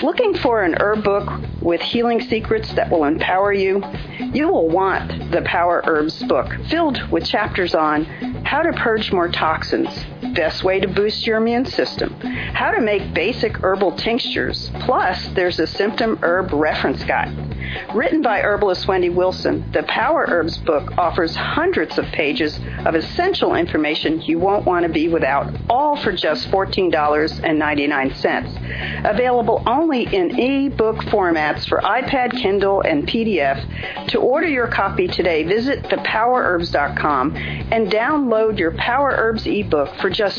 Looking for an herb book with healing secrets that will empower you? You will want the Power Herbs book, filled with chapters on how to purge more toxins, best way to boost your immune system, how to make basic herbal tinctures, plus there's a symptom herb reference guide. Written by herbalist Wendy Wilson, the Power Herbs book offers hundreds of pages of essential information you won't want to be without, all for just $14.99. Available only in e-book formats for iPad, Kindle, and PDF. To order your copy today, visit thepowerherbs.com and download your Power Herbs ebook for just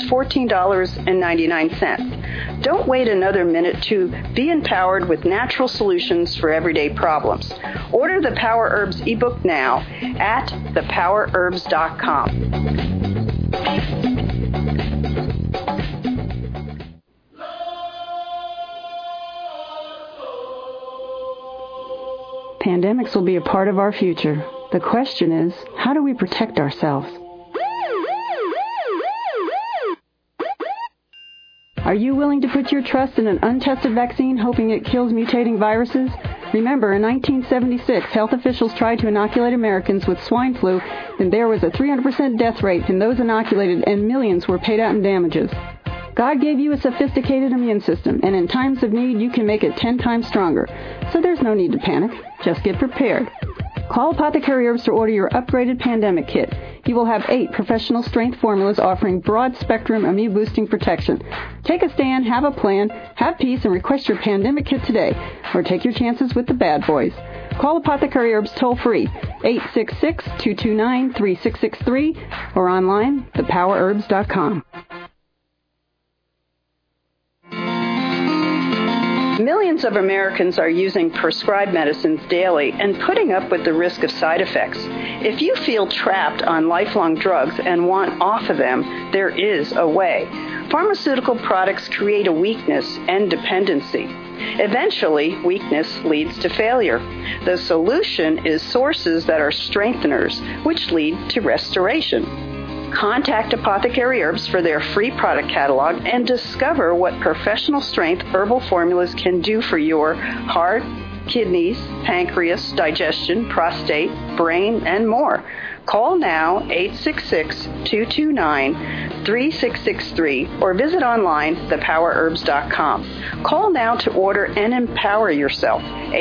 $14.99. Don't wait another minute to be empowered with natural solutions for everyday problems. Order the Power Herbs ebook now at thepowerherbs.com. Pandemics will be a part of our future. The question is, how do we protect ourselves? Are you willing to put your trust in an untested vaccine, hoping it kills mutating viruses? Remember, in 1976, health officials tried to inoculate Americans with swine flu, and there was a 300% death rate in those inoculated, and millions were paid out in damages. God gave you a sophisticated immune system, and in times of need, you can make it 10 times stronger. So there's no need to panic. Just get prepared. Call Apothecary Herbs to order your upgraded pandemic kit. You will have 8 professional strength formulas offering broad-spectrum immune-boosting protection. Take a stand, have a plan, have peace, and request your pandemic kit today. Or take your chances with the bad boys. Call Apothecary Herbs toll-free, 866-229-3663, or online, thepowerherbs.com. Millions of Americans are using prescribed medicines daily and putting up with the risk of side effects. If you feel trapped on lifelong drugs and want off of them, there is a way. Pharmaceutical products create a weakness and dependency. Eventually, weakness leads to failure. The solution is sources that are strengtheners, which lead to restoration. Contact Apothecary Herbs for their free product catalog and discover what professional strength herbal formulas can do for your heart, kidneys, pancreas, digestion, prostate, brain, and more. Call now 866-229-3663 or visit online thepowerherbs.com. Call now to order and empower yourself.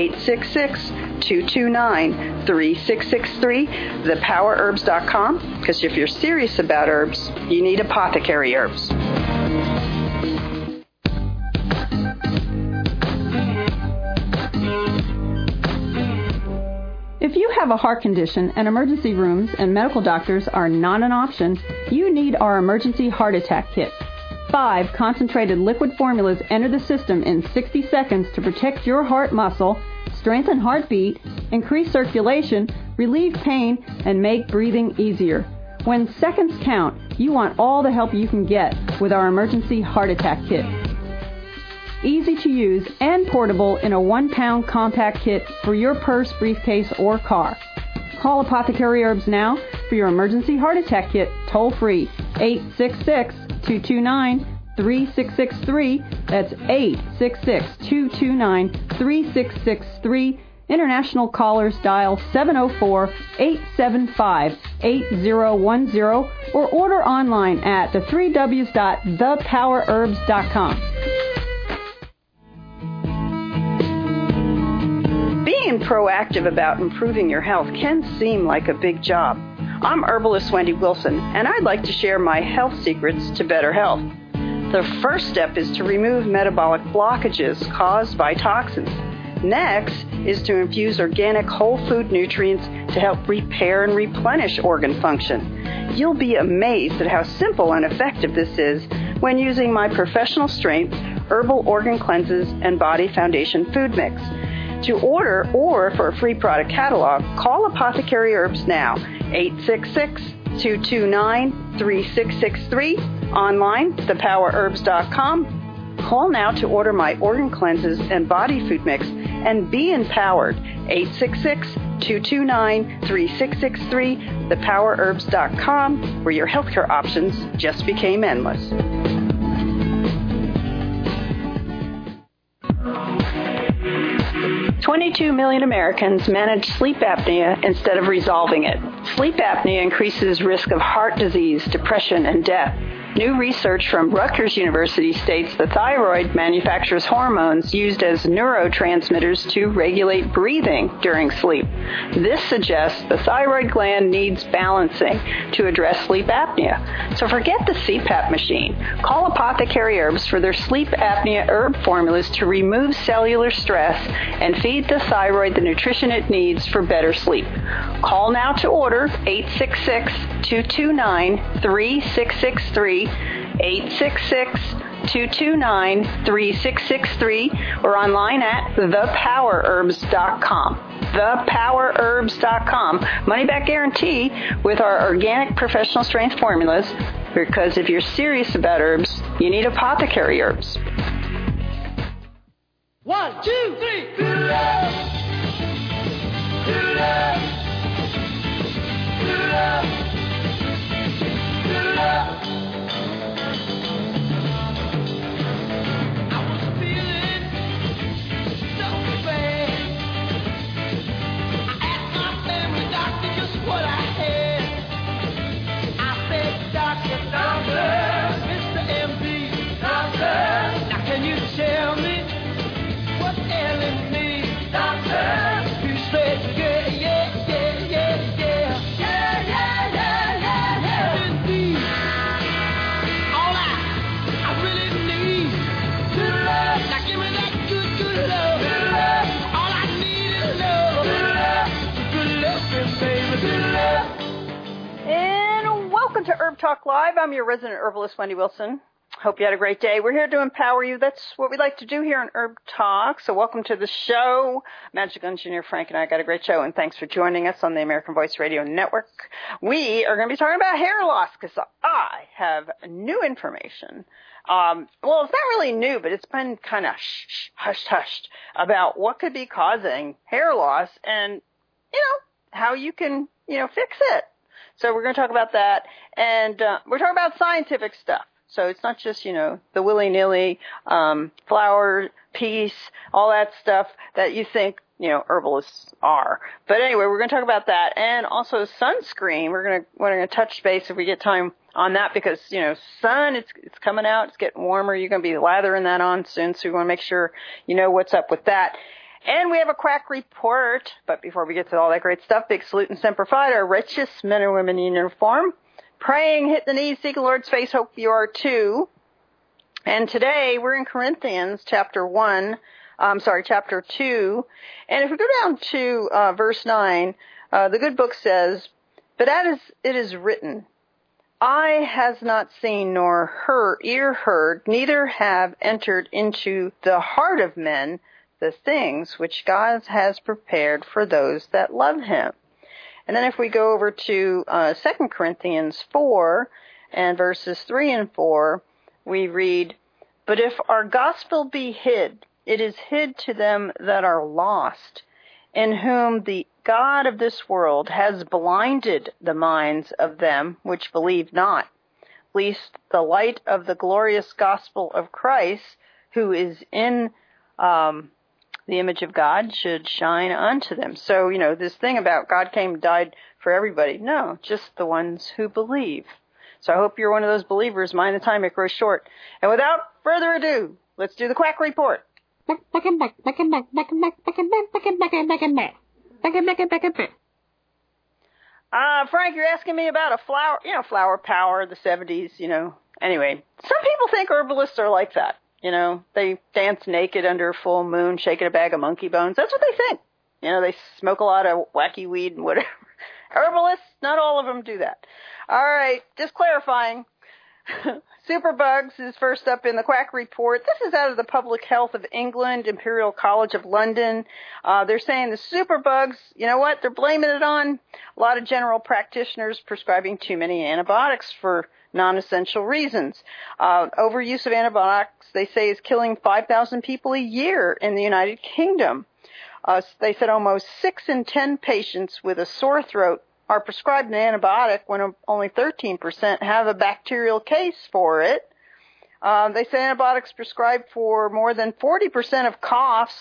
866-229-3663, thepowerherbs.com, because if you're serious about herbs, you need Apothecary Herbs. If you have a heart condition and emergency rooms and medical doctors are not an option, you need our Emergency Heart Attack Kit. 5 concentrated liquid formulas enter the system in 60 seconds to protect your heart muscle, strengthen heartbeat, increase circulation, relieve pain, and make breathing easier. When seconds count, you want all the help you can get with our Emergency Heart Attack Kit. Easy to use and portable in a 1-pound compact kit for your purse, briefcase, or car. Call Apothecary Herbs now for your Emergency Heart Attack Kit toll-free, 866-229-3663. That's 866-229-3663. International callers dial 704-875-8010 or order online at the3ws.thepowerherbs.com. Being proactive about improving your health can seem like a big job. I'm herbalist Wendy Wilson, and I'd like to share my health secrets to better health. The first step is to remove metabolic blockages caused by toxins. Next is to infuse organic whole food nutrients to help repair and replenish organ function. You'll be amazed at how simple and effective this is when using my professional strength herbal organ cleanses and body foundation food mix. To order or for a free product catalog, call Apothecary Herbs now, 866-229-3663, online, thepowerherbs.com. Call now to order my organ cleanses and body food mix and be empowered, 866-229-3663, thepowerherbs.com, where your healthcare options just became endless. 22 million Americans manage sleep apnea instead of resolving it. Sleep apnea increases risk of heart disease, depression, and death. New research from Rutgers University states the thyroid manufactures hormones used as neurotransmitters to regulate breathing during sleep. This suggests the thyroid gland needs balancing to address sleep apnea. So forget the CPAP machine. Call Apothecary Herbs for their sleep apnea herb formulas to remove cellular stress and feed the thyroid the nutrition it needs for better sleep. Call now to order 866-229-3663. 866-229-3663 or online at thepowerherbs.com. Thepowerherbs.com. Money back guarantee with our organic professional strength formulas, because if you're serious about herbs, you need Apothecary Herbs. 1, 2, 3. Do love. Do love. Do love. Do love. What I had, I said, doctor, Mr. MD, doctor, now can you tell me what's ailing me, doctor? He said, yeah, indeed. All I really need, good love. Now give me that good love. Good love. All I need is love. Good love, baby, good love. And welcome to Herb Talk Live. I'm your resident herbalist, Wendy Wilson. Hope you had a great day. We're here to empower you. That's what we like to do here on Herb Talk. So welcome to the show. Magic Engineer Frank and I got a great show, and thanks for joining us on the American Voice Radio Network. We are going to be talking about hair loss because I have new information. Well, it's not really new, but it's been kind of hushed about what could be causing hair loss and, how you can, fix it. So we're going to talk about that, and we're talking about scientific stuff. So it's not just, the willy-nilly flower piece, all that stuff that you think, herbalists are. But anyway, we're going to talk about that, and also sunscreen. We're going to touch base if we get time on that because, sun, it's coming out, it's getting warmer. You're going to be lathering that on soon, so we want to make sure you know what's up with that. And we have a quack report. But before we get to all that great stuff, big salute and semper fi, our richest men and women in uniform. Praying, hit the knees, seek the Lord's face, hope you are too. And today we're in Corinthians chapter 2. And if we go down to verse 9, the good book says, "But as it is written, eye has not seen nor ear heard, neither have entered into the heart of men the things which God has prepared for those that love him." And then if we go over to 2 Corinthians 4 and verses 3 and 4, we read, "But if our gospel be hid, it is hid to them that are lost, in whom the God of this world has blinded the minds of them which believe not, lest the light of the glorious gospel of Christ, who is in the image of God, should shine unto them." So, this thing about God came and died for everybody. No, just the ones who believe. So I hope you're one of those believers. Mind the time, it grows short. And without further ado, let's do the quack report. Frank, you're asking me about a flower, flower power, the 70s, Anyway, some people think herbalists are like that. They dance naked under a full moon, shaking a bag of monkey bones. That's what they think. They smoke a lot of wacky weed and whatever. Herbalists, not all of them do that. All right, just clarifying. Superbugs is first up in the quack report. This is out of the Public Health of England, Imperial College of London. They're saying the superbugs, you know what? They're blaming it on a lot of general practitioners prescribing too many antibiotics for non-essential reasons. Overuse of antibiotics, they say, is killing 5,000 people a year in the United Kingdom. They said almost 6 in 10 patients with a sore throat are prescribed an antibiotic when only 13% have a bacterial case for it. They say antibiotics prescribed for more than 40% of coughs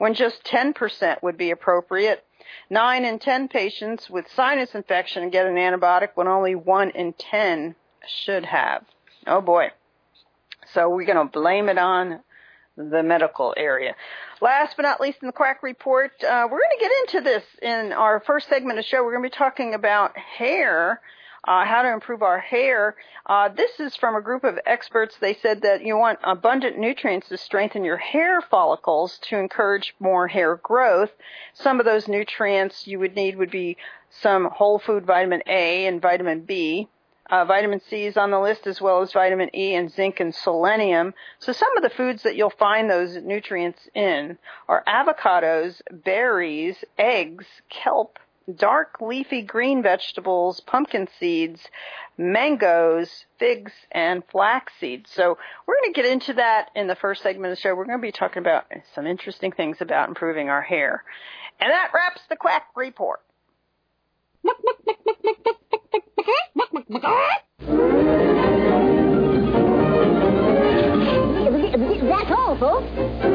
when just 10% would be appropriate. 9 in 10 patients with sinus infection get an antibiotic when only 1 in 10 should have. Oh boy. So we're going to blame it on the medical area. Last but not least in the Quack Report, we're going to get into this in our first segment of the show. We're going to be talking about hair, how to improve our hair. This is from a group of experts. They said that you want abundant nutrients to strengthen your hair follicles to encourage more hair growth. Some of those nutrients you would need would be some whole food vitamin A and vitamin B. Vitamin C is on the list, as well as vitamin E and zinc and selenium. So some of the foods that you'll find those nutrients in are avocados, berries, eggs, kelp, dark leafy green vegetables, pumpkin seeds, mangoes, figs, and flax seeds. So we're going to get into that in the first segment of the show. We're going to be talking about some interesting things about improving our hair. And that wraps the Quack Report. That's all, folks.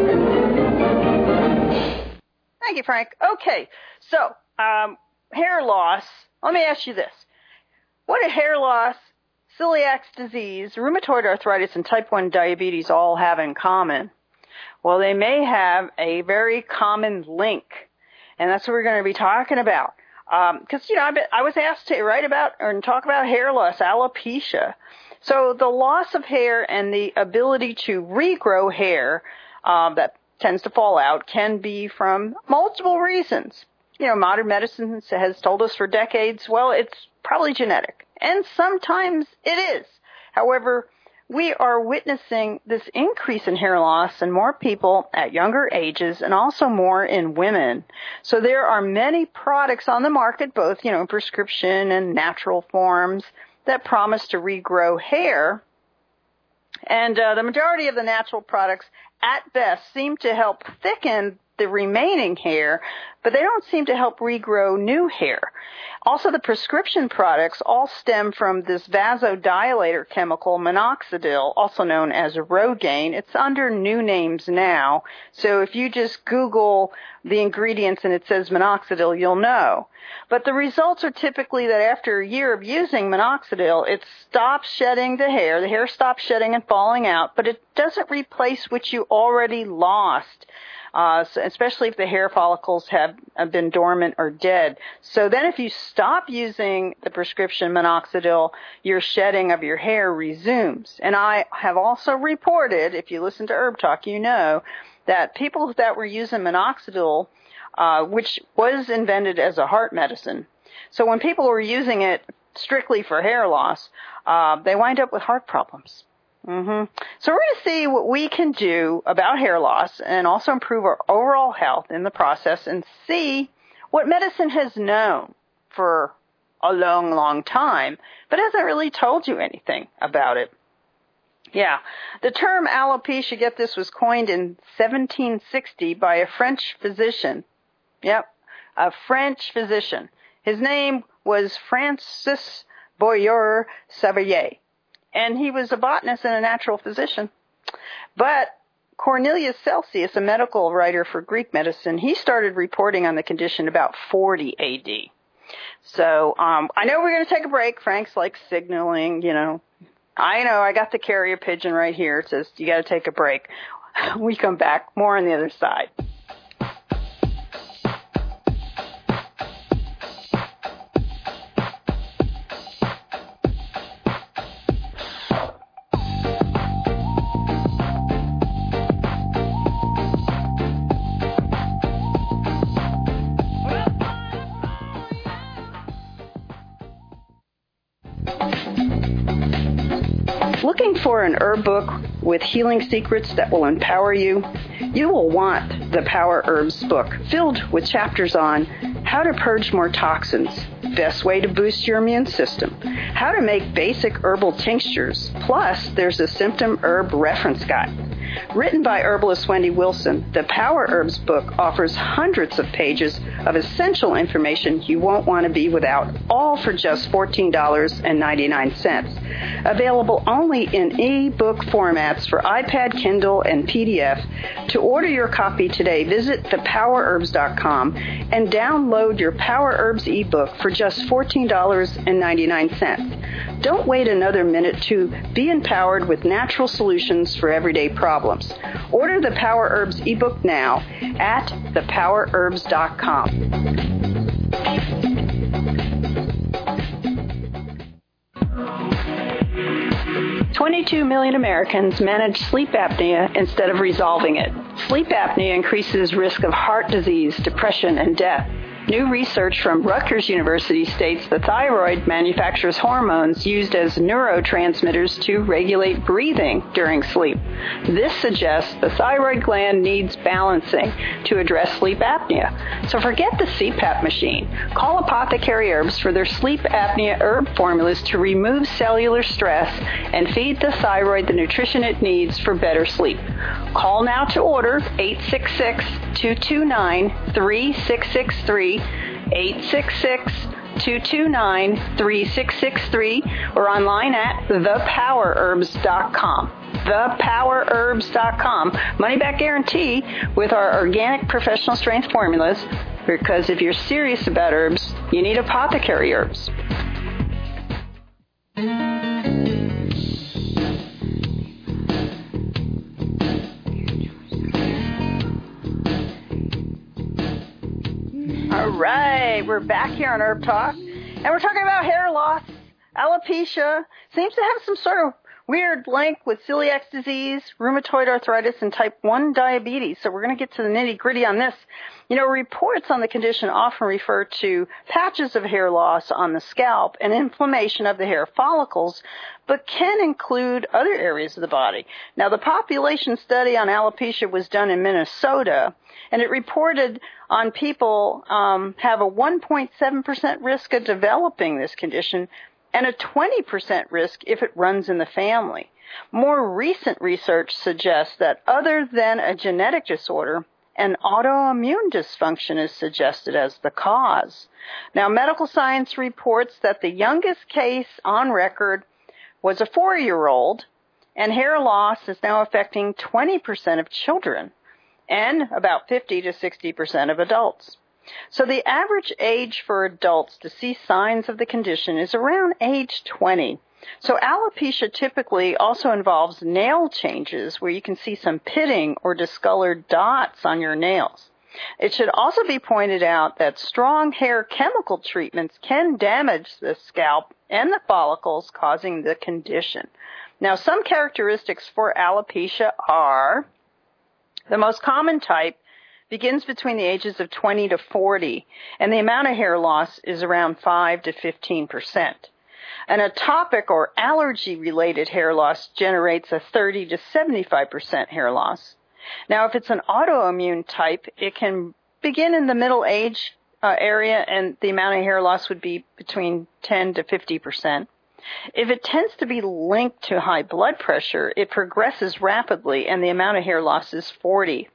Thank you, Frank. Okay, so hair loss. Let me ask you this. What do hair loss, celiac disease, rheumatoid arthritis, and type 1 diabetes all have in common? Well, they may have a very common link, and that's what we're going to be talking about. Because, I was asked to write about and talk about hair loss, alopecia. So the loss of hair and the ability to regrow hair that tends to fall out can be from multiple reasons. Modern medicine has told us for decades, well, it's probably genetic. And sometimes it is. However, we are witnessing this increase in hair loss in more people at younger ages and also more in women. So there are many products on the market, both, prescription and natural forms, that promise to regrow hair. And the majority of the natural products, at best, seem to help thicken the remaining hair, but they don't seem to help regrow new hair. Also, the prescription products all stem from this vasodilator chemical, minoxidil, also known as Rogaine. It's under new names now, so if you just Google the ingredients and it says minoxidil, you'll know. But the results are typically that after a year of using minoxidil, it stops shedding the hair stops shedding and falling out, but it doesn't replace what you already lost. Especially if the hair follicles have been dormant or dead. So then if you stop using the prescription minoxidil, your shedding of your hair resumes. And I have also reported, if you listen to Herb Talk, you know that people that were using minoxidil, which was invented as a heart medicine, so when people were using it strictly for hair loss, they wind up with heart problems. So we're going to see what we can do about hair loss and also improve our overall health in the process and see what medicine has known for a long, long time, but hasn't really told you anything about it. Yeah, the term alopecia, get this, was coined in 1760 by a French physician. Yep, a French physician. His name was Francis Boyer-Savarier. And he was a botanist and a natural physician. But Cornelius Celsius, a medical writer for Greek medicine, he started reporting on the condition about 40 A.D. So I know we're going to take a break. Frank's like signaling, I know, I got the carrier pigeon right here. It says you got to take a break. We come back, more on the other side. Looking for an herb book with healing secrets that will empower you? You will want the Power Herbs book, filled with chapters on how to purge more toxins, best way to boost your immune system, how to make basic herbal tinctures, plus there's a symptom herb reference guide. Written by herbalist Wendy Wilson, the Power Herbs book offers hundreds of pages of essential information you won't want to be without, all for just $14.99. Available only in e-book formats for iPad, Kindle, and PDF. To order your copy today, visit thepowerherbs.com and download your Power Herbs ebook for just $14.99. Don't wait another minute to be empowered with natural solutions for everyday problems. Order the Power Herbs ebook now at thepowerherbs.com. 22 million Americans manage sleep apnea instead of resolving it. Sleep apnea increases risk of heart disease, depression, and death. New research from Rutgers University states the thyroid manufactures hormones used as neurotransmitters to regulate breathing during sleep. This suggests the thyroid gland needs balancing to address sleep apnea. So forget the CPAP machine. Call Apothecary Herbs for their sleep apnea herb formulas to remove cellular stress and feed the thyroid the nutrition it needs for better sleep. Call now to order 866-229-3663, 866-229-3663, or online at thepowerherbs.com. Thepowerherbs.com. Money back guarantee with our organic professional strength formulas, because if you're serious about herbs, you need Apothecary Herbs. All right, we're back here on Herb Talk, and we're talking about hair loss. Alopecia seems to have some sort of weird link with celiac disease, rheumatoid arthritis, and type 1 diabetes. So we're going to get to the nitty-gritty on this. You know, reports on the condition often refer to patches of hair loss on the scalp and inflammation of the hair follicles, but can include other areas of the body. Now, the population study on alopecia was done in Minnesota, and it reported on people have a 1.7% risk of developing this condition and a 20% risk if it runs in the family. More recent research suggests that other than a genetic disorder, an autoimmune dysfunction is suggested as the cause. Now, medical science reports that the youngest case on record was a 4-year-old, and hair loss is now affecting 20% of children and about 50 to 60% of adults. So the average age for adults to see signs of the condition is around age 20. So alopecia typically also involves nail changes where you can see some pitting or discolored dots on your nails. It should also be pointed out that strong hair chemical treatments can damage the scalp and the follicles, causing the condition. Now, some characteristics for alopecia are: the most common type begins between the ages of 20 to 40, and the amount of hair loss is around 5 to 15%. An atopic or allergy-related hair loss generates a 30 to 75% hair loss. Now, if it's an autoimmune type, it can begin in the middle age area, and the amount of hair loss would be between 10 to 50%. If it tends to be linked to high blood pressure, it progresses rapidly, and the amount of hair loss is 40%.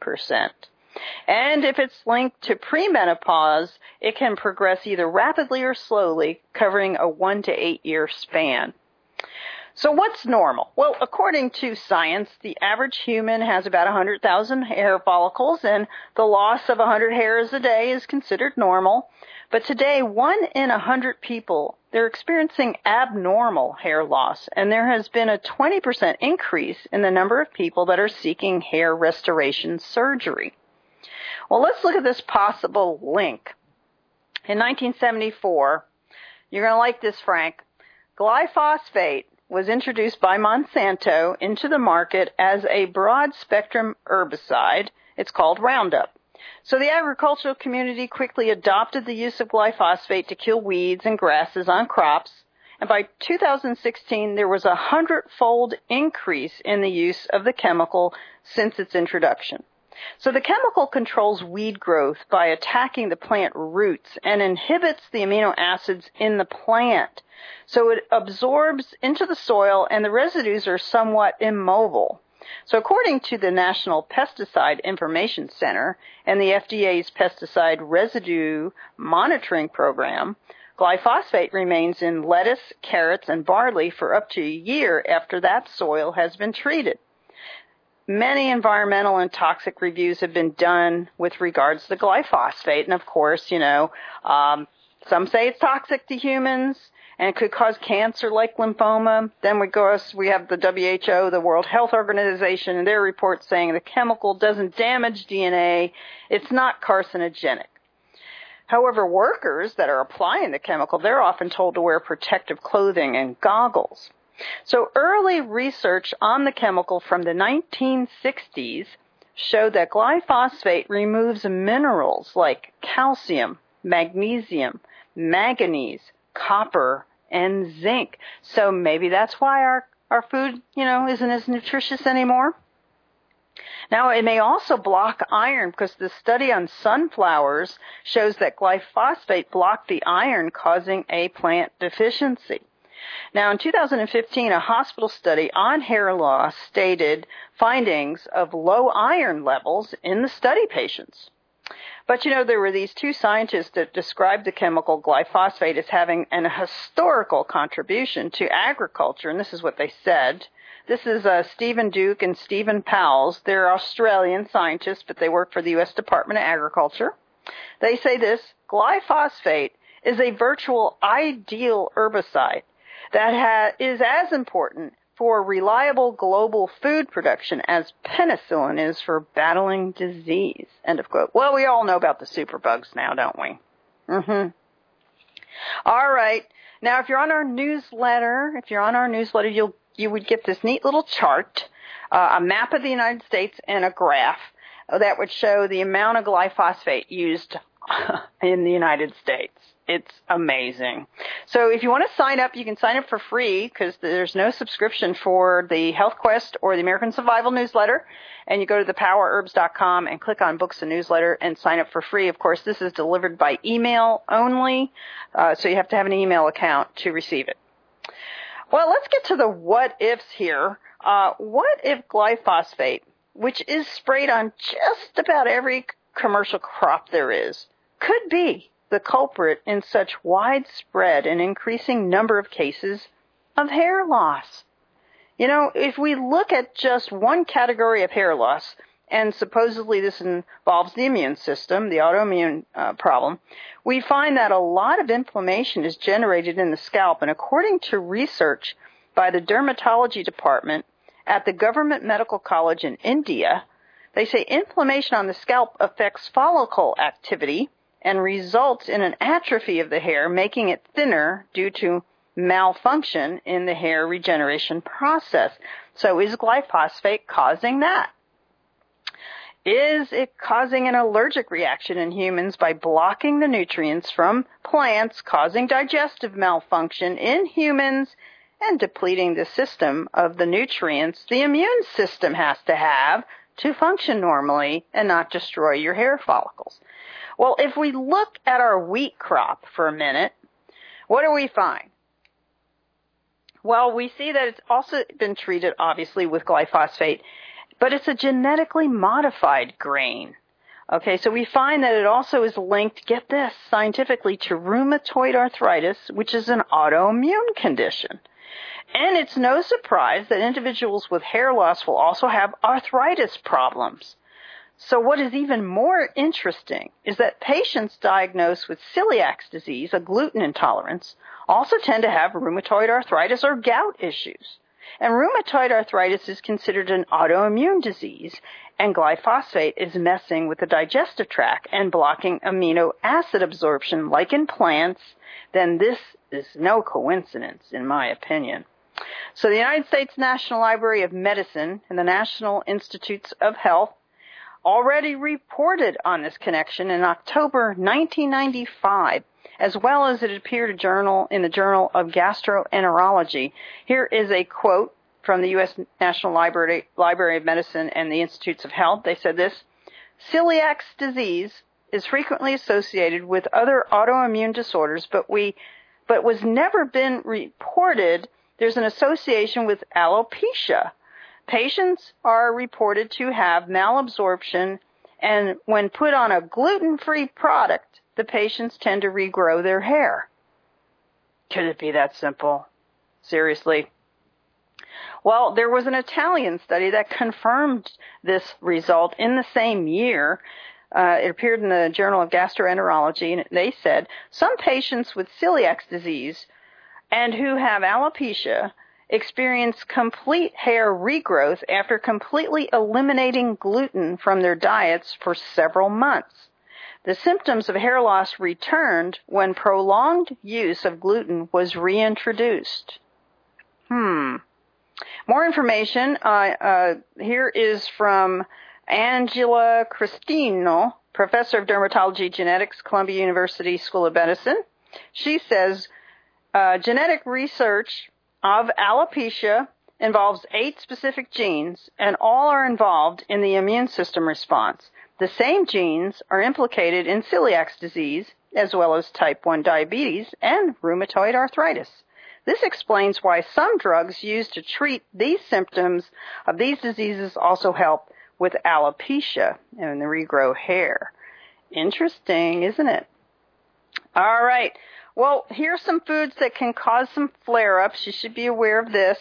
And if it's linked to premenopause, it can progress either rapidly or slowly, covering a 1 to 8 year span. So what's normal? Well, according to science, the average human has about 100,000 hair follicles, and the loss of 100 hairs a day is considered normal. But today, 1 in 100 people, they're experiencing abnormal hair loss, and there has been a 20% increase in the number of people that are seeking hair restoration surgery. Well, let's look at this possible link. In 1974, you're going to like this, Frank, glyphosate was introduced by Monsanto into the market as a broad-spectrum herbicide. It's called Roundup. So the agricultural community quickly adopted the use of glyphosate to kill weeds and grasses on crops, and by 2016, there was a 100-fold increase in the use of the chemical since its introduction. So the chemical controls weed growth by attacking the plant roots and inhibits the amino acids in the plant. So it absorbs into the soil, and the residues are somewhat immobile. So according to the National Pesticide Information Center and the FDA's Pesticide Residue Monitoring Program, glyphosate remains in lettuce, carrots, and barley for up to a year after that soil has been treated. Many environmental and toxic reviews have been done with regards to glyphosate, and of course, some say it's toxic to humans and it could cause cancer like lymphoma. Then we have the WHO, the World Health Organization, and their report saying the chemical doesn't damage DNA. It's not carcinogenic. However, workers that are applying the chemical, they're often told to wear protective clothing and goggles. So early research on the chemical from the 1960s showed that glyphosate removes minerals like calcium, magnesium, manganese, copper, and zinc. So maybe that's why our food, isn't as nutritious anymore. Now, it may also block iron because the study on sunflowers shows that glyphosate blocked the iron, causing a plant deficiency. Now, in 2015, a hospital study on hair loss stated findings of low iron levels in the study patients. But, there were these two scientists that described the chemical glyphosate as having an historical contribution to agriculture, and this is what they said. This is Stephen Duke and Stephen Powles. They're Australian scientists, but they work for the U.S. Department of Agriculture. They say this: glyphosate is a virtual ideal herbicide that is as important for reliable global food production as penicillin is for battling disease. End of quote. Well, we all know about the superbugs now, don't we? All right. Now, if you're on our newsletter, you would get this neat little chart, a map of the United States and a graph that would show the amount of glyphosate used in the United States. It's amazing. So if you want to sign up, you can sign up for free because there's no subscription for the Health Quest or the American Survival Newsletter. And you go to thepowerherbs.com and click on Books and Newsletter and sign up for free. Of course, this is delivered by email only, so you have to have an email account to receive it. Well, let's get to the what-ifs here. What if glyphosate, which is sprayed on just about every commercial crop there is, could be the culprit in such widespread and increasing number of cases of hair loss? If we look at just one category of hair loss, and supposedly this involves the immune system, the autoimmune problem, we find that a lot of inflammation is generated in the scalp. And according to research by the dermatology department at the Government Medical College in India, they say inflammation on the scalp affects follicle activity and results in an atrophy of the hair, making it thinner due to malfunction in the hair regeneration process. So is glyphosate causing that? Is it causing an allergic reaction in humans by blocking the nutrients from plants, causing digestive malfunction in humans, and depleting the system of the nutrients the immune system has to have to function normally and not destroy your hair follicles? Well, if we look at our wheat crop for a minute, what do we find? Well, we see that it's also been treated, obviously, with glyphosate, but it's a genetically modified grain. Okay, so we find that it also is linked, get this, scientifically, to rheumatoid arthritis, which is an autoimmune condition. And it's no surprise that individuals with hair loss will also have arthritis problems. So what is even more interesting is that patients diagnosed with celiac disease, a gluten intolerance, also tend to have rheumatoid arthritis or gout issues. And rheumatoid arthritis is considered an autoimmune disease, and glyphosate is messing with the digestive tract and blocking amino acid absorption like in plants. Then this is no coincidence, in my opinion. So the United States National Library of Medicine and the National Institutes of Health already reported on this connection in October 1995, as well as it appeared in the Journal of Gastroenterology. Here is a quote from the U.S. National Library of Medicine and the Institutes of Health. They said this: celiac disease is frequently associated with other autoimmune disorders, but was never been reported there's an association with alopecia. Patients are reported to have malabsorption, and when put on a gluten-free product, the patients tend to regrow their hair. Could it be that simple? Seriously? Well, there was an Italian study that confirmed this result in the same year. It appeared in the Journal of Gastroenterology, and they said some patients with celiac disease and who have alopecia experience complete hair regrowth after completely eliminating gluten from their diets for several months. The symptoms of hair loss returned when prolonged use of gluten was reintroduced. More information here is from Angela Cristino, professor of dermatology genetics, Columbia University School of Medicine. She says genetic research of alopecia involves 8 specific genes, and all are involved in the immune system response. The same genes are implicated in celiac disease, as well as type 1 diabetes and rheumatoid arthritis. This explains why some drugs used to treat these symptoms of these diseases also help with alopecia and the regrow hair. Interesting, isn't it? All right. Well, here's some foods that can cause some flare-ups. You should be aware of this.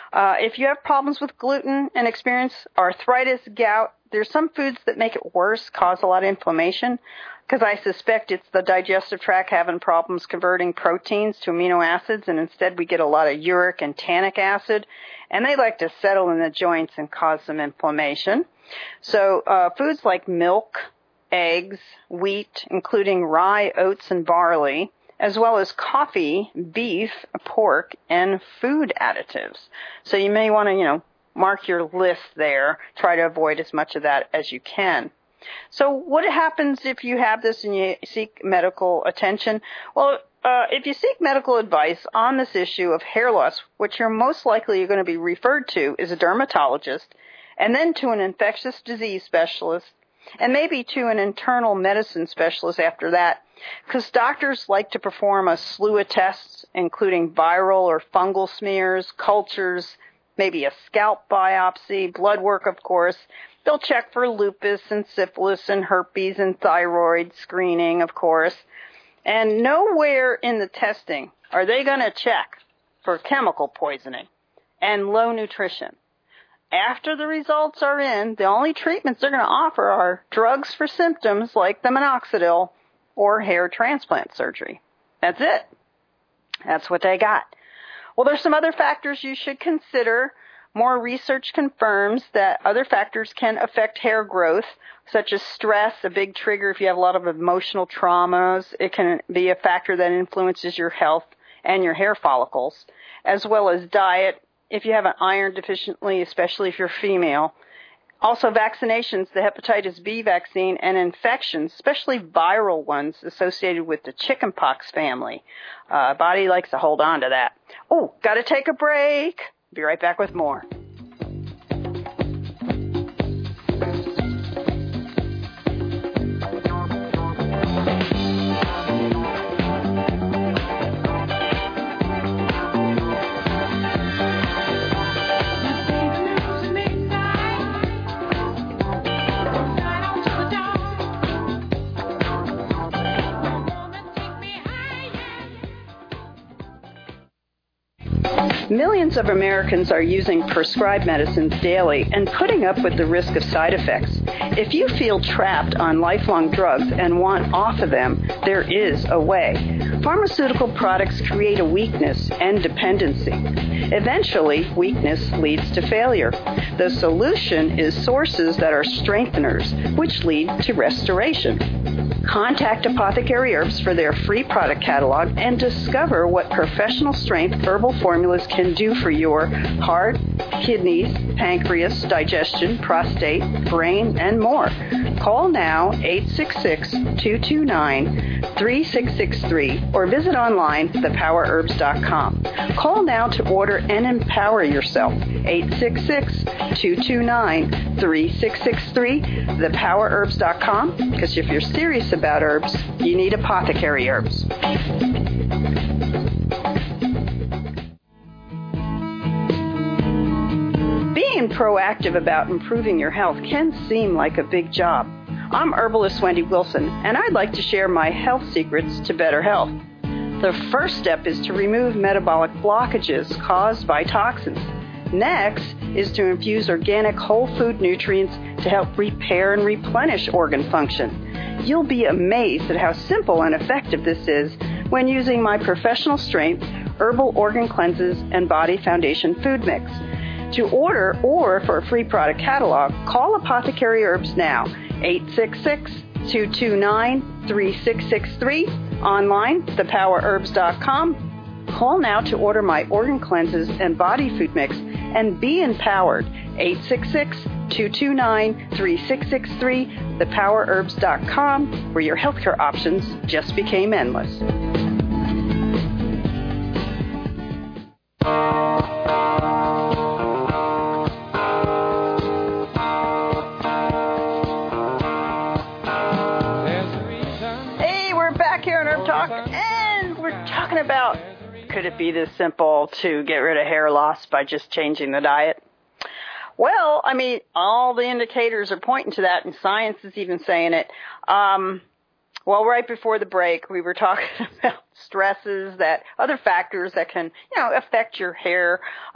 If you have problems with gluten and experience arthritis, gout, there's some foods that make it worse, cause a lot of inflammation, because I suspect it's the digestive tract having problems converting proteins to amino acids, and instead we get a lot of uric and tannic acid, and they like to settle in the joints and cause some inflammation. So foods like milk, eggs, wheat, including rye, oats, and barley, as well as coffee, beef, pork, and food additives. So you may want to, mark your list there. Try to avoid as much of that as you can. So what happens if you have this and you seek medical attention? Well, if you seek medical advice on this issue of hair loss, what you're most likely going to be referred to is a dermatologist, and then to an infectious disease specialist, and maybe to an internal medicine specialist after that, because doctors like to perform a slew of tests, including viral or fungal smears, cultures, maybe a scalp biopsy, blood work, of course. They'll check for lupus and syphilis and herpes and thyroid screening, of course. And nowhere in the testing are they going to check for chemical poisoning and low nutrition. After the results are in, the only treatments they're going to offer are drugs for symptoms like the minoxidil or hair transplant surgery. That's it. That's what they got. Well, there's some other factors you should consider. More research confirms that other factors can affect hair growth, such as stress, a big trigger if you have a lot of emotional traumas. It can be a factor that influences your health and your hair follicles, as well as diet, if you have an iron deficiency, especially if you're female. Also, vaccinations, the hepatitis B vaccine, and infections, especially viral ones associated with the chickenpox family. Body likes to hold on to that. Oh, got to take a break. Be right back with more. Millions of Americans are using prescribed medicines daily and putting up with the risk of side effects. If you feel trapped on lifelong drugs and want off of them, there is a way. Pharmaceutical products create a weakness and dependency. Eventually, weakness leads to failure. The solution is sources that are strengtheners, which lead to restoration. Contact Apothecary Herbs for their free product catalog and discover what professional strength herbal formulas can do for your heart, kidneys, pancreas, digestion, prostate, brain, and more. Call now 866-229-3663 or visit online thepowerherbs.com. Call now to order and empower yourself. 866-229-3663, thepowerherbs.com, because if you're serious about herbs, you need Apothecary Herbs. Being being proactive about improving your health can seem like a big job. I'm herbalist Wendy Wilson, and I'd like to share my health secrets to better health. The first step is to remove metabolic blockages caused by toxins. Next is to infuse organic whole food nutrients to help repair and replenish organ function. You'll be amazed at how simple and effective this is when using my professional strength herbal organ cleanses and body foundation food mix. To order or for a free product catalog, call Apothecary Herbs now, 866-229-3663, online, thepowerherbs.com. Call now to order my organ cleanses and body food mix and be empowered, 866-229-3663, thepowerherbs.com, where your healthcare options just became endless. About could it be this simple to get rid of hair loss by just changing the diet? Well, I mean, all the indicators are pointing to that, and science is even saying it. Well, right before the break, we were talking about stresses, that other factors that can, affect your hair.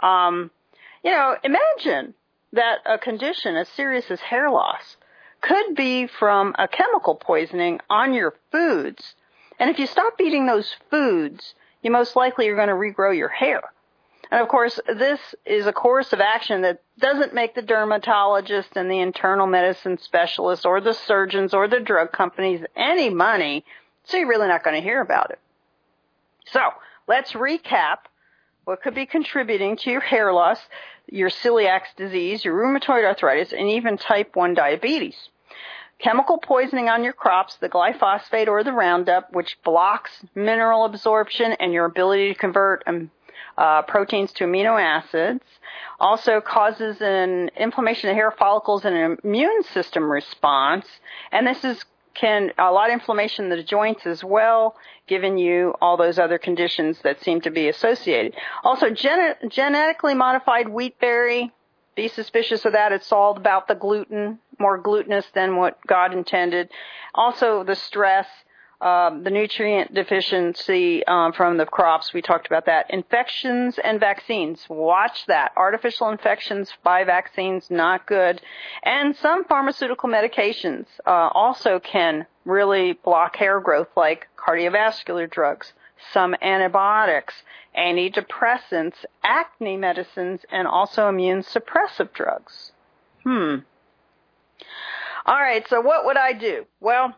Imagine that a condition as serious as hair loss could be from a chemical poisoning on your foods. And if you stop eating those foods, you most likely are going to regrow your hair. And of course, this is a course of action that doesn't make the dermatologist and the internal medicine specialist or the surgeons or the drug companies any money, so you're really not going to hear about it. So let's recap what could be contributing to your hair loss, your celiac disease, your rheumatoid arthritis, and even type 1 diabetes. Chemical poisoning on your crops, the glyphosate or the Roundup, which blocks mineral absorption and your ability to convert proteins to amino acids, also causes an inflammation of hair follicles and an immune system response. And this is a lot of inflammation in the joints as well, giving you all those other conditions that seem to be associated. Also, genetically modified wheat berry, be suspicious of that. It's all about the gluten, more glutinous than what God intended. Also, the stress, the nutrient deficiency from the crops. We talked about that. Infections and vaccines. Watch that. Artificial infections by vaccines, not good. And some pharmaceutical medications also can really block hair growth, like cardiovascular drugs, some antibiotics, antidepressants, acne medicines, and also immune suppressive drugs. All right, so what would I do? Well,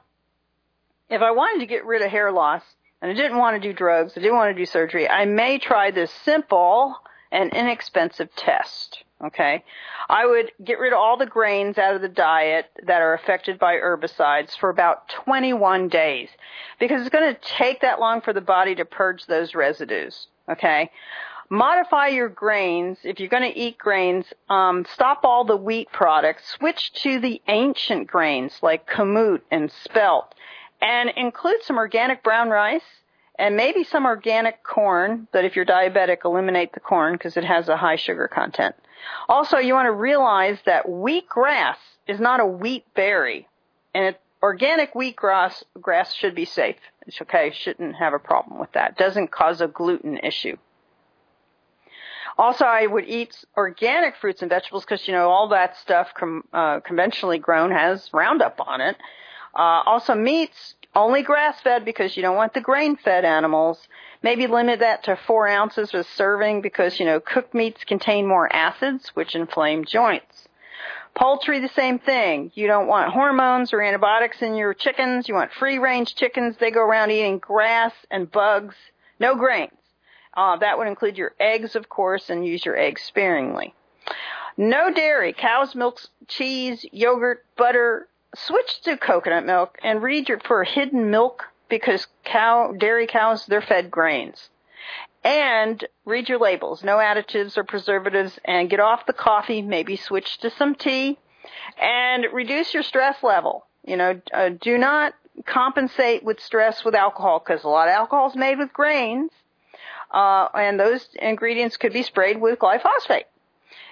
if I wanted to get rid of hair loss and I didn't want to do drugs, I didn't want to do surgery, I may try this simple and inexpensive test. Okay, I would get rid of all the grains out of the diet that are affected by herbicides for about 21 days, because it's going to take that long for the body to purge those residues. Okay, modify your grains. If you're going to eat grains, stop all the wheat products, switch to the ancient grains like kamut and spelt, and include some organic brown rice and maybe some organic corn. But if you're diabetic, eliminate the corn because it has a high sugar content. Also, you want to realize that wheatgrass is not a wheat berry, and organic wheatgrass should be safe. It's okay, shouldn't have a problem with that. Doesn't cause a gluten issue. Also, I would eat organic fruits and vegetables because, all that stuff conventionally grown has Roundup on it. Also, meats, only grass-fed because you don't want the grain-fed animals. Maybe limit that to 4 ounces a serving because, cooked meats contain more acids, which inflame joints. Poultry, the same thing. You don't want hormones or antibiotics in your chickens. You want free-range chickens. They go around eating grass and bugs. No grains. That would include your eggs, of course, and use your eggs sparingly. No dairy. Cow's milk, cheese, yogurt, butter. Switch to coconut milk and read for hidden milk because dairy cows, they're fed grains. And read your labels. No additives or preservatives, and get off the coffee. Maybe switch to some tea and reduce your stress level. Do not compensate with stress with alcohol because a lot of alcohol is made with grains. And those ingredients could be sprayed with glyphosate.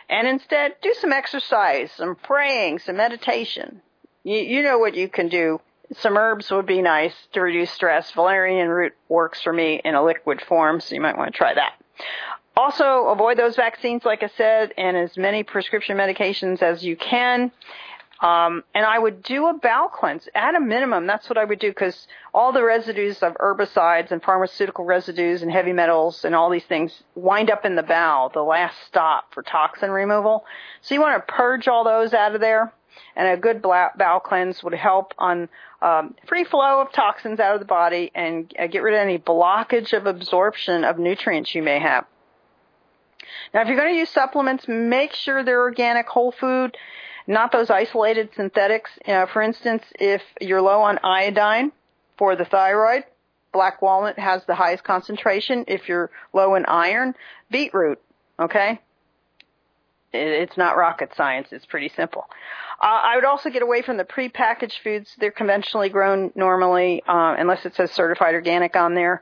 And instead, do some exercise, some praying, some meditation. You know what you can do. Some herbs would be nice to reduce stress. Valerian root works for me in a liquid form, so you might want to try that. Also, avoid those vaccines, like I said, and as many prescription medications as you can. And I would do a bowel cleanse at a minimum. That's what I would do, because all the residues of herbicides and pharmaceutical residues and heavy metals and all these things wind up in the bowel, the last stop for toxin removal. So you want to purge all those out of there. And a good bowel cleanse would help on free flow of toxins out of the body and get rid of any blockage of absorption of nutrients you may have. Now, if you're going to use supplements, make sure they're organic, whole food, not those isolated synthetics. For instance, if you're low on iodine for the thyroid, black walnut has the highest concentration. If you're low in iron, beetroot, okay? It's not rocket science. It's pretty simple. I would also get away from the prepackaged foods. They're conventionally grown normally, unless it says certified organic on there.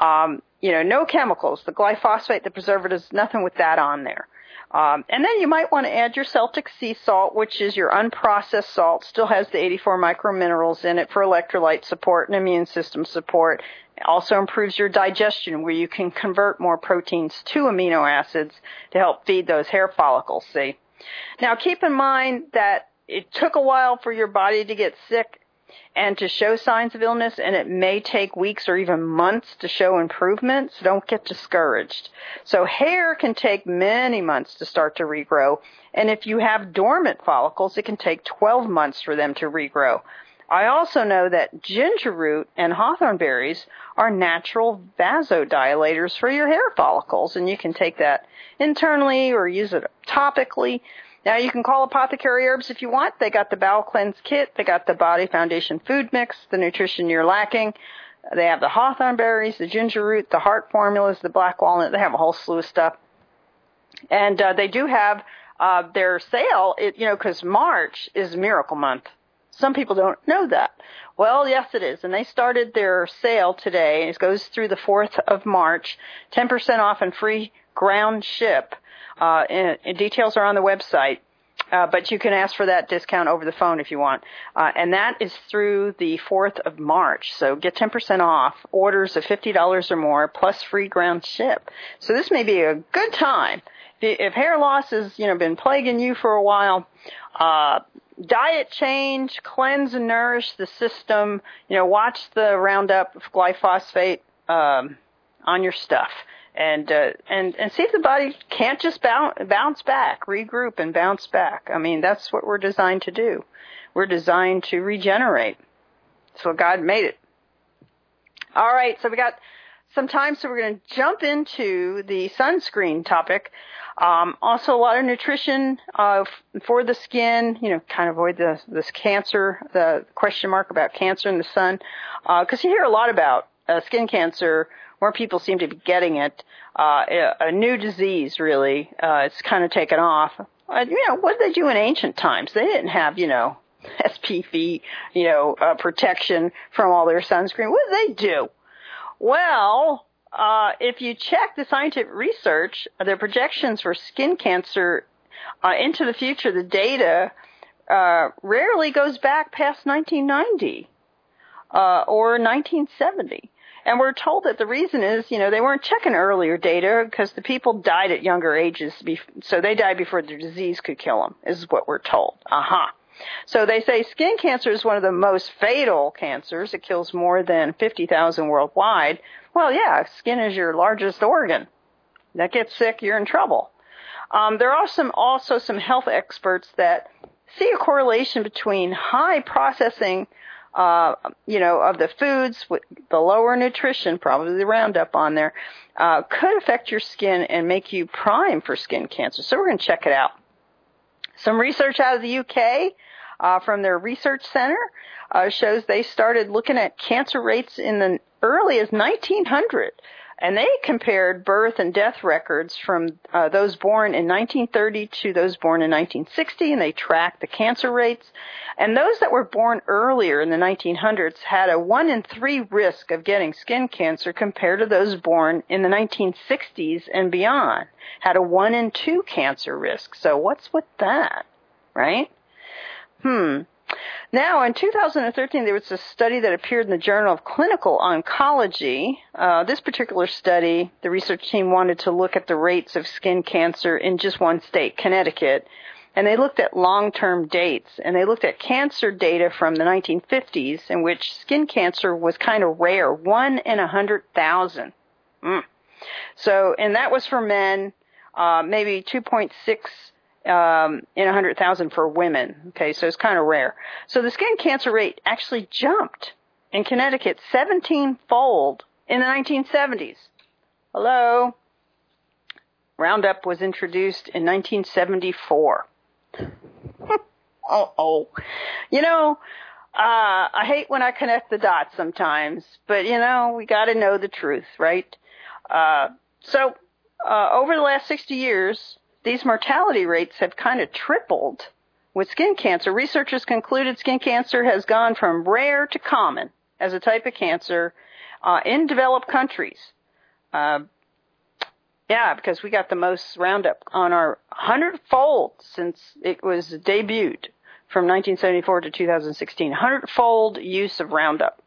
No chemicals, the glyphosate, the preservatives, nothing with that on there. And then you might want to add your Celtic sea salt, which is your unprocessed salt. Still has the 84 microminerals in it for electrolyte support and immune system support. It also improves your digestion, where you can convert more proteins to amino acids to help feed those hair follicles, see. Now, keep in mind that it took a while for your body to get sick and to show signs of illness, and it may take weeks or even months to show improvement, so don't get discouraged. So hair can take many months to start to regrow, and if you have dormant follicles, it can take 12 months for them to regrow. I also know that ginger root and hawthorn berries are natural vasodilators for your hair follicles, and you can take that internally or use it topically. Now, you can call Apothecary Herbs if you want. They got the Bowel Cleanse Kit. They got the Body Foundation Food Mix, the nutrition you're lacking. They have the hawthorn berries, the ginger root, the heart formulas, the black walnut. They have a whole slew of stuff. And they do have their sale, because March is Miracle Month. Some people don't know that. Well, yes, it is. And they started their sale today. It goes through the 4th of March, 10% off and free ground ship. And details are on the website, but you can ask for that discount over the phone if you want. And that is through the 4th of March. So get 10% off orders of $50 or more plus free ground ship. So this may be a good time. If hair loss has, been plaguing you for a while, diet change, cleanse and nourish the system, watch the Roundup glyphosate on your stuff. And see if the body can't just bounce back, regroup and bounce back. I mean, that's what we're designed to do. We're designed to regenerate. That's what God made it. All right, so we got some time, so we're going to jump into the sunscreen topic. Also, a lot of nutrition for the skin. Kind of avoid this cancer, the question mark about cancer in the sun, because you hear a lot about skin cancer. More people seem to be getting it. A new disease, really. It's kind of taken off. What did they do in ancient times? They didn't have, SPF, protection from all their sunscreen. What did they do? Well, if you check the scientific research, the projections for skin cancer into the future, the data rarely goes back past 1990 or 1970. And we're told that the reason is, they weren't checking earlier data because the people died at younger ages, so they died before the disease could kill them, is what we're told. So they say skin cancer is one of the most fatal cancers. It kills more than 50,000 worldwide. Well, yeah, skin is your largest organ. That gets sick, you're in trouble. There are also some health experts that see a correlation between high processing of the foods with the lower nutrition, probably the Roundup on there, could affect your skin and make you prime for skin cancer. So we're going to check it out. Some research out of the UK from their research center shows they started looking at cancer rates in the early as 1900. And they compared birth and death records from those born in 1930 to those born in 1960, and they tracked the cancer rates. And those that were born earlier in the 1900s had a 1 in 3 risk of getting skin cancer compared to those born in the 1960s and beyond, had a 1 in 2 cancer risk. So what's with that, right? Now, in 2013, there was a study that appeared in the Journal of Clinical Oncology. This particular study, the research team wanted to look at the rates of skin cancer in just one state, Connecticut, and they looked at long-term dates, and they looked at cancer data from the 1950s in which skin cancer was kind of rare, 1 in 100,000. So, and that was for men, maybe 2.6 in 100,000 for women. Okay, so it's kind of rare. So the skin cancer rate actually jumped in Connecticut 17-fold in the 1970s. Hello? Roundup was introduced in 1974. You know, I hate when I connect the dots sometimes, but, you know, we got to know the truth, right? So over the last 60 years, these mortality rates have kind of tripled with skin cancer. Researchers concluded skin cancer has gone from rare to common as a type of cancer in developed countries. Because we got the most Roundup on our 100-fold since it was debuted from 1974 to 2016. 100-fold use of Roundup.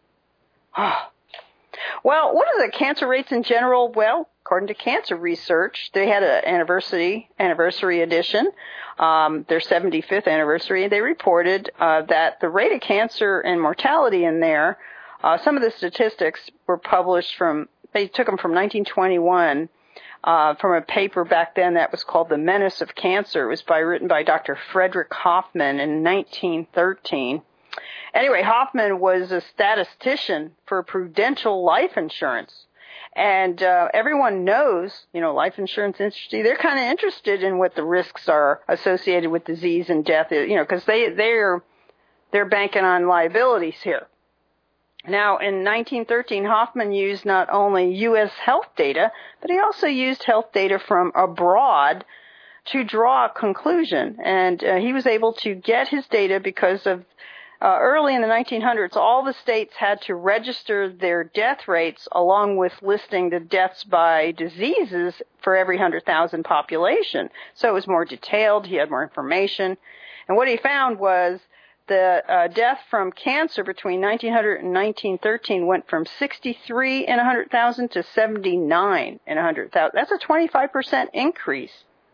Well, what are the cancer rates in general? Well, according to Cancer Research, they had an anniversary edition, their 75th anniversary. They reported that the rate of cancer and mortality in there, some of the statistics were published they took them from 1921, from a paper back then that was called The Menace of Cancer. It was written by Dr. Frederick Hoffman in 1913. Anyway, Hoffman was a statistician for Prudential Life Insurance. And everyone knows, you know, life insurance industry, they're kind of interested in what the risks are associated with disease and death, you know, because they're banking on liabilities here. Now, in 1913, Hoffman used not only U.S. health data, but he also used health data from abroad to draw a conclusion. And he was able to get his data because of early in the 1900s, all the states had to register their death rates along with listing the deaths by diseases for every 100,000 population. So it was more detailed. He had more information. And what he found was the death from cancer between 1900 and 1913 went from 63 in 100,000 to 79 in 100,000. That's a 25% increase.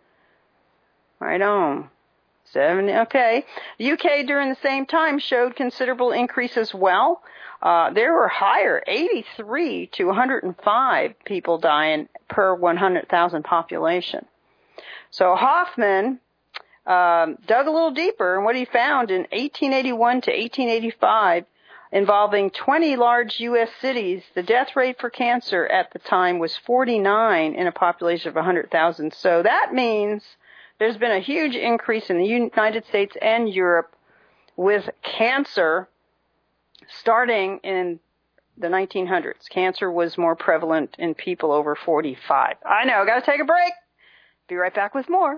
Right on. 70, okay. The UK during the same time showed considerable increase as well. There were higher, 83 to 105 people dying per 100,000 population. So Hoffman dug a little deeper, and what he found in 1881 to 1885, involving 20 large U.S. cities, the death rate for cancer at the time was 49 in a population of 100,000. So that means there's been a huge increase in the United States and Europe with cancer starting in the 1900s. Cancer was more prevalent in people over 45. I know, got to take a break. Be right back with more.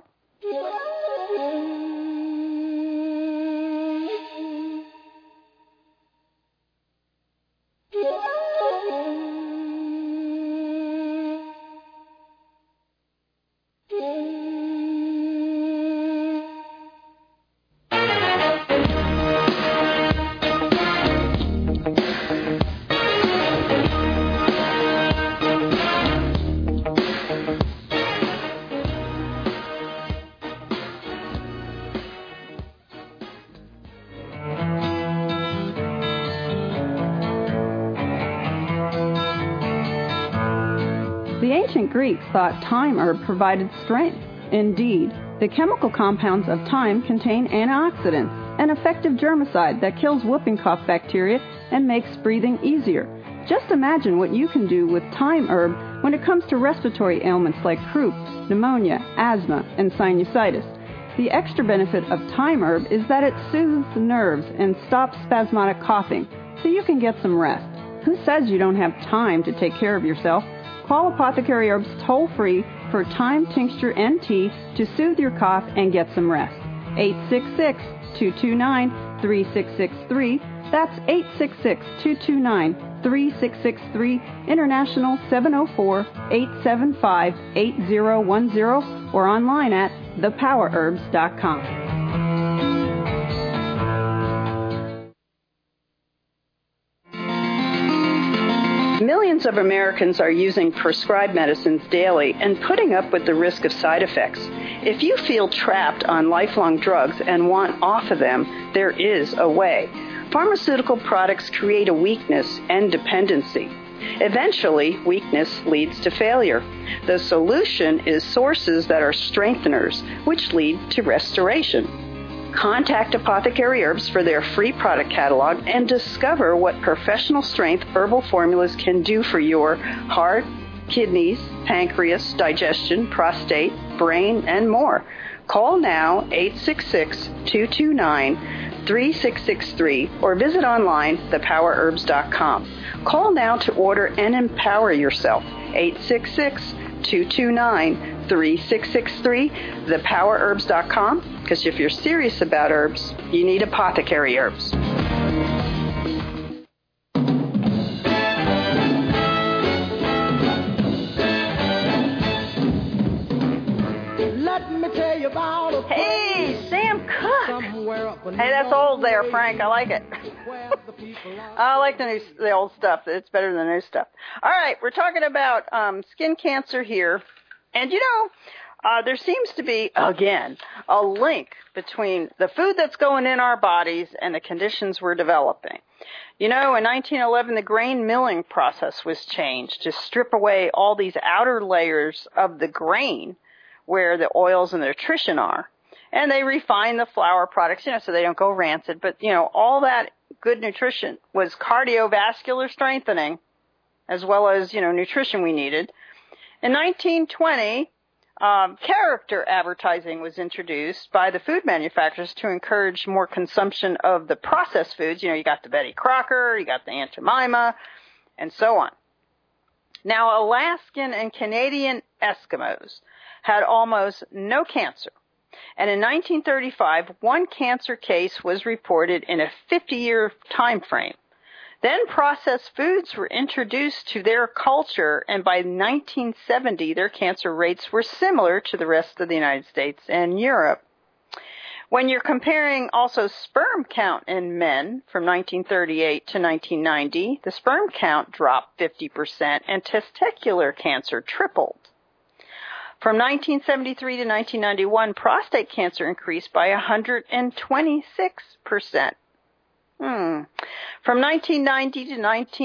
The ancient Greeks thought thyme herb provided strength. Indeed, the chemical compounds of thyme contain antioxidants, an effective germicide that kills whooping cough bacteria and makes breathing easier. Just imagine what you can do with thyme herb when it comes to respiratory ailments like croup, pneumonia, asthma, and sinusitis. The extra benefit of thyme herb is that it soothes the nerves and stops spasmodic coughing, so you can get some rest. Who says you don't have time to take care of yourself? Call Apothecary Herbs toll-free for thyme, tincture, and tea to soothe your cough and get some rest. 866-229-3663. That's 866-229-3663. International 704-875-8010 or online at thepowerherbs.com. Millions of Americans are using prescribed medicines daily and putting up with the risk of side effects. If you feel trapped on lifelong drugs and want off of them, there is a way. Pharmaceutical products create a weakness and dependency. Eventually, weakness leads to failure. The solution is sources that are strengtheners, which lead to restoration. Contact Apothecary Herbs for their free product catalog and discover what professional strength herbal formulas can do for your heart, kidneys, pancreas, digestion, prostate, brain, and more. Call now 866-229-3663 or visit online thepowerherbs.com. Call now to order and empower yourself. 866-229-3663, thepowerherbs.com, because if you're serious about herbs, you need Apothecary Herbs. Let me tell you about a Hey, Sam Cooke. Hey, that's old there, Frank. I like it. I like the old stuff. It's better than the new stuff. All right, we're talking about skin cancer here. And, there seems to be, again, a link between the food that's going in our bodies and the conditions we're developing. In 1911, the grain milling process was changed to strip away all these outer layers of the grain where the oils and the nutrition are. And they refine the flour products, so they don't go rancid. But, all that good nutrition was cardiovascular strengthening as well as, nutrition we needed. In 1920, character advertising was introduced by the food manufacturers to encourage more consumption of the processed foods. You got the Betty Crocker, you got the Aunt Jemima, and so on. Now, Alaskan and Canadian Eskimos had almost no cancer. And in 1935, one cancer case was reported in a 50-year time frame. Then processed foods were introduced to their culture, and by 1970, their cancer rates were similar to the rest of the United States and Europe. When you're comparing also sperm count in men from 1938 to 1990, the sperm count dropped 50% and testicular cancer tripled. From 1973 to 1991, prostate cancer increased by 126%. From 1990 to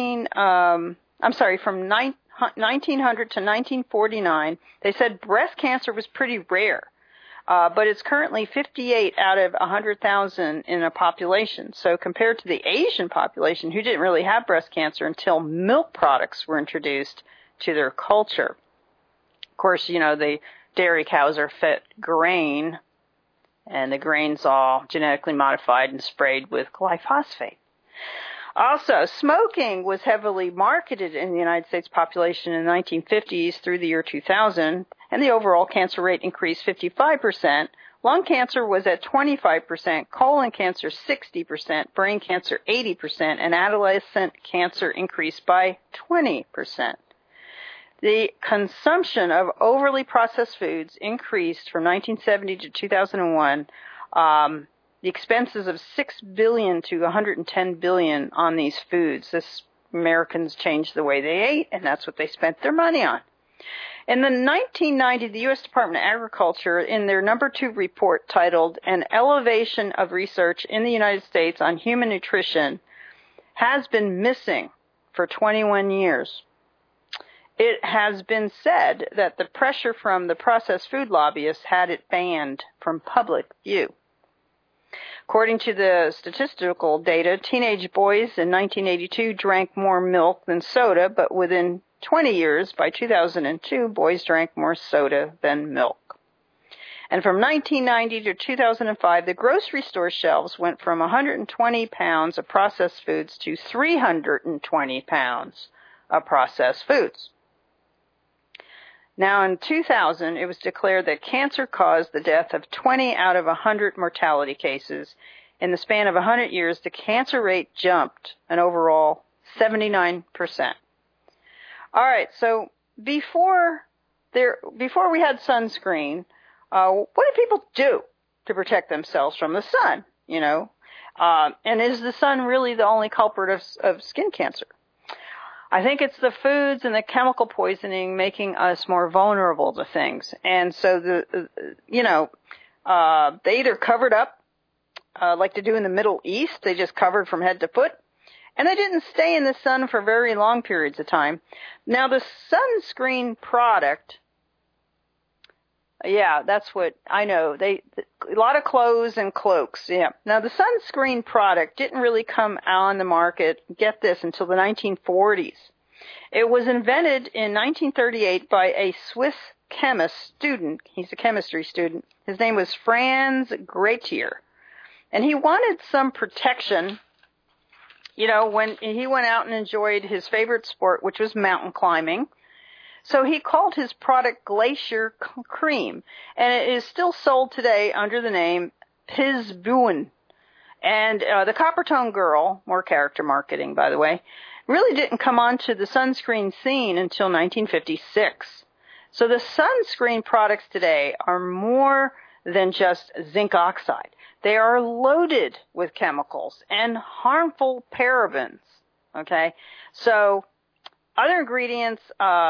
from 1900 to 1949, they said breast cancer was pretty rare, but it's currently 58 out of 100,000 in a population. So compared to the Asian population, who didn't really have breast cancer until milk products were introduced to their culture. Of course, the dairy cows are fed grain, and the grain's all genetically modified and sprayed with glyphosate. Also, smoking was heavily marketed in the United States population in the 1950s through the year 2000, and the overall cancer rate increased 55%. Lung cancer was at 25%, colon cancer 60%, brain cancer 80%, and adolescent cancer increased by 20%. The consumption of overly processed foods increased from 1970 to 2001. The expenses of $6 billion to $110 billion on these foods. This Americans changed the way they ate, and that's what they spent their money on. In the 1990, the U.S. Department of Agriculture, in their number 2 report titled "An Elevation of Research in the United States on Human Nutrition," has been missing for 21 years. It has been said that the pressure from the processed food lobbyists had it banned from public view. According to the statistical data, teenage boys in 1982 drank more milk than soda, but within 20 years, by 2002, boys drank more soda than milk. And from 1990 to 2005, the grocery store shelves went from 120 pounds of processed foods to 320 pounds of processed foods. Now, in 2000, it was declared that cancer caused the death of 20 out of 100 mortality cases. In the span of 100 years, the cancer rate jumped an overall 79%. All right, so before we had sunscreen, what did people do to protect themselves from the sun? And is the sun really the only culprit of skin cancer? I think it's the foods and the chemical poisoning making us more vulnerable to things. And so they either covered up, like they do in the Middle East, they just covered from head to foot, and they didn't stay in the sun for very long periods of time. Now the sunscreen product, yeah, that's what I know. A lot of clothes and cloaks, yeah. Now the sunscreen product didn't really come on the market, get this, until the 1940s. It was invented in 1938 by a Swiss chemist student. He's a chemistry student. His name was Franz Gratier. And he wanted some protection, when he went out and enjoyed his favorite sport, which was mountain climbing. So he called his product Glacier Cream, and it is still sold today under the name Pizbuin. And the Coppertone Girl, more character marketing, by the way, really didn't come onto the sunscreen scene until 1956. So the sunscreen products today are more than just zinc oxide. They are loaded with chemicals and harmful parabens, okay? So other ingredients,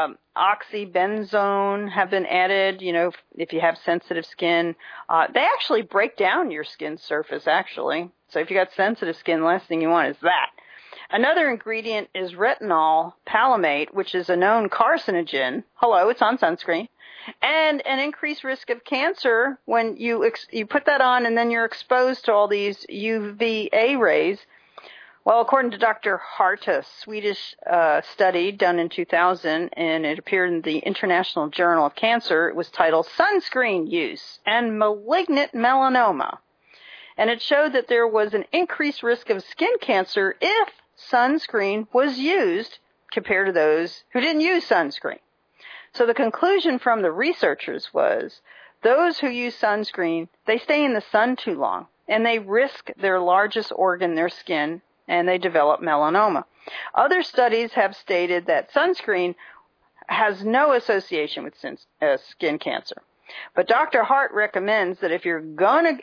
oxybenzone have been added, if you have sensitive skin. They actually break down your skin surface, actually. So if you got sensitive skin, the last thing you want is that. Another ingredient is retinol palmate, which is a known carcinogen. Hello, it's on sunscreen. And an increased risk of cancer when you put that on and then you're exposed to all these UVA rays. Well, according to Dr. Hart, a Swedish study done in 2000, and it appeared in the International Journal of Cancer, it was titled Sunscreen Use and Malignant Melanoma. And it showed that there was an increased risk of skin cancer if sunscreen was used compared to those who didn't use sunscreen. So the conclusion from the researchers was those who use sunscreen, they stay in the sun too long, and they risk their largest organ, their skin, and they develop melanoma. Other studies have stated that sunscreen has no association with skin cancer. But Dr. Hart recommends that if you're going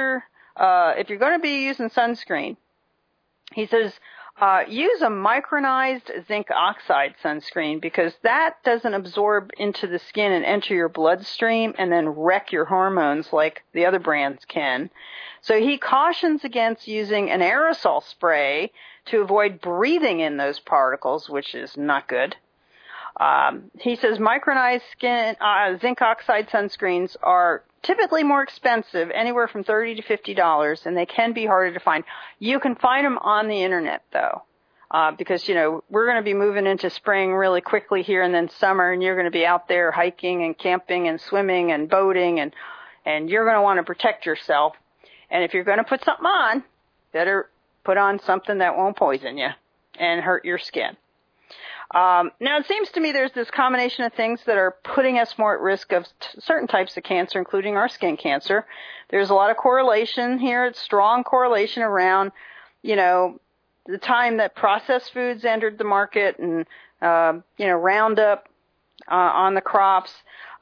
to be using sunscreen, he says, use a micronized zinc oxide sunscreen because that doesn't absorb into the skin and enter your bloodstream and then wreck your hormones like the other brands can. So he cautions against using an aerosol spray to avoid breathing in those particles, which is not good. He says micronized zinc oxide sunscreens are typically more expensive, anywhere from $30 to $50, and they can be harder to find. You can find them on the internet, though, because, we're going to be moving into spring really quickly here and then summer, and you're going to be out there hiking and camping and swimming and boating, and you're going to want to protect yourself. And if you're going to put something on, better put on something that won't poison you and hurt your skin. Now, it seems to me there's this combination of things that are putting us more at risk of certain types of cancer, including our skin cancer. There's a lot of correlation here. It's strong correlation around, the time that processed foods entered the market and, Roundup on the crops.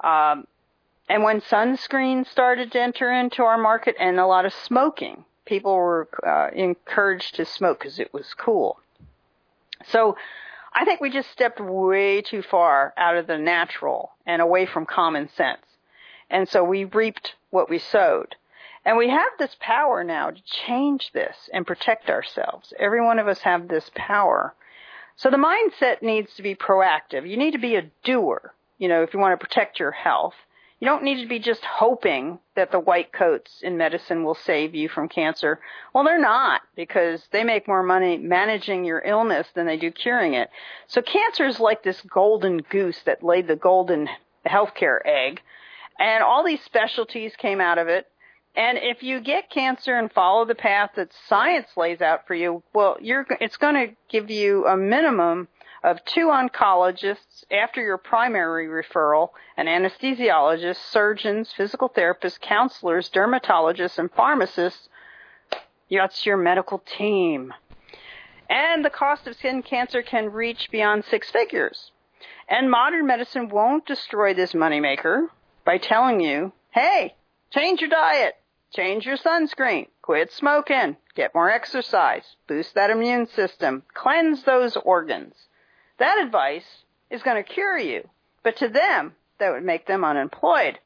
And when sunscreen started to enter into our market and a lot of smoking, people were encouraged to smoke because it was cool. So I think we just stepped way too far out of the natural and away from common sense. And so we reaped what we sowed. And we have this power now to change this and protect ourselves. Every one of us have this power. So the mindset needs to be proactive. You need to be a doer, if you want to protect your health. You don't need to be just hoping that the white coats in medicine will save you from cancer. Well, they're not, because they make more money managing your illness than they do curing it. So cancer is like this golden goose that laid the golden healthcare egg, and all these specialties came out of it. And if you get cancer and follow the path that science lays out for you, well, it's going to give you a minimum of 2 oncologists after your primary referral, an anesthesiologist, surgeons, physical therapists, counselors, dermatologists, and pharmacists. That's your medical team. And the cost of skin cancer can reach beyond 6 figures. And modern medicine won't destroy this moneymaker by telling you, hey, change your diet, change your sunscreen, quit smoking, get more exercise, boost that immune system, cleanse those organs. That advice is going to cure you, but to them, that would make them unemployed.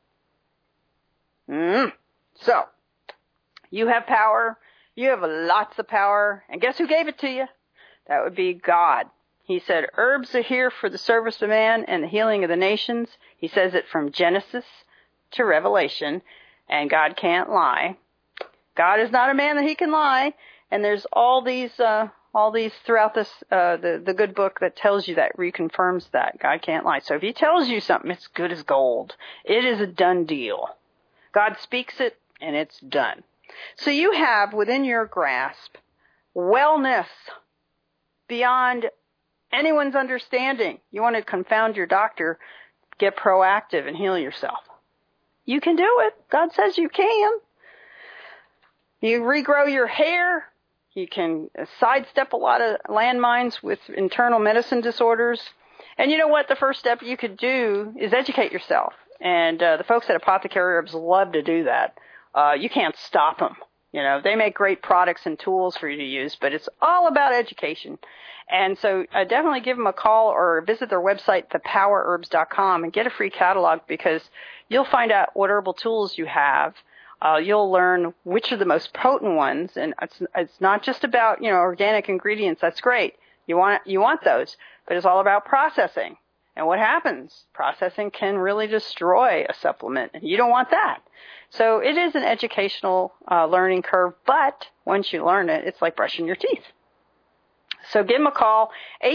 So, you have power, you have lots of power, and guess who gave it to you? That would be God. He said, herbs are here for the service of man and the healing of the nations. He says it from Genesis to Revelation, and God can't lie. God is not a man that he can lie, and there's all these throughout this, the good book that tells you that, reconfirms that. God can't lie. So if he tells you something, it's good as gold. It is a done deal. God speaks it, and it's done. So you have within your grasp wellness beyond anyone's understanding. You want to confound your doctor, get proactive and heal yourself. You can do it. God says you can. You regrow your hair. You can sidestep a lot of landmines with internal medicine disorders. And you know what? The first step you could do is educate yourself. And the folks at Apothecary Herbs love to do that. You can't stop them. You know, they make great products and tools for you to use, but it's all about education. And so definitely give them a call or visit their website, thepowerherbs.com, and get a free catalog, because you'll find out what herbal tools you have. You'll learn which are the most potent ones, and it's not just about, organic ingredients. That's great. You want those, but it's all about processing. And what happens? Processing can really destroy a supplement, and you don't want that. So it is an educational learning curve, but once you learn it, it's like brushing your teeth. So give them a call,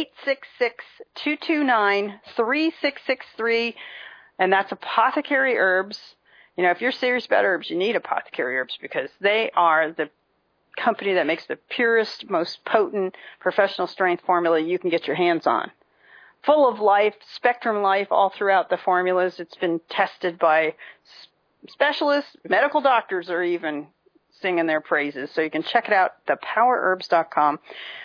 866-229-3663, and that's Apothecary Herbs. If you're serious about herbs, you need Apothecary Herbs, because they are the company that makes the purest, most potent professional strength formula you can get your hands on. Full of life, spectrum life all throughout the formulas. It's been tested by specialists, medical doctors are even singing their praises. So you can check it out, thepowerherbs.com,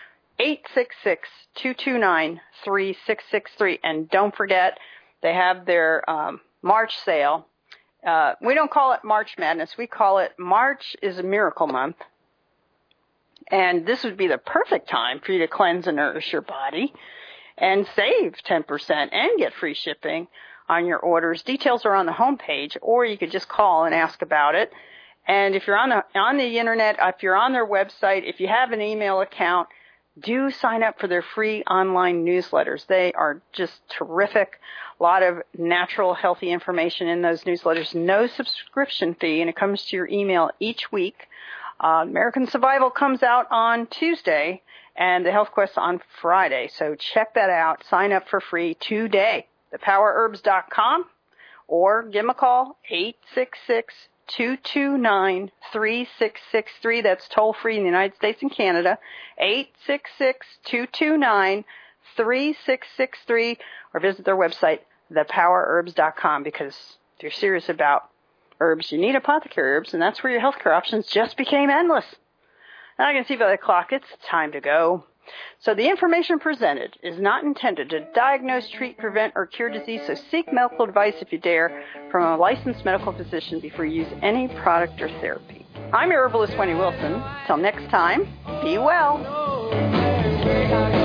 866-229-3663. And don't forget, they have their March sale. We don't call it March Madness. We call it March is a Miracle Month. And this would be the perfect time for you to cleanse and nourish your body and save 10% and get free shipping on your orders. Details are on the homepage, or you could just call and ask about it. And if you're on the internet, if you're on their website, if you have an email account, do sign up for their free online newsletters. They are just terrific. A lot of natural, healthy information in those newsletters. No subscription fee, and it comes to your email each week. American Survival comes out on Tuesday, and the Health Quest on Friday. So check that out. Sign up for free today. Thepowerherbs.com, or give them a call, 866-229-3663. That's toll free in the United States and Canada, 866-229-3663, or visit their website, thepowerherbs.com, because if you're serious about herbs, you need Apothecary Herbs, and that's where your healthcare options just became endless. And I can see by the clock, it's time to go. So the information presented is not intended to diagnose, treat, prevent, or cure disease, so seek medical advice if you dare from a licensed medical physician before you use any product or therapy. I'm your herbalist, Wendy Wilson. Till next time, be well.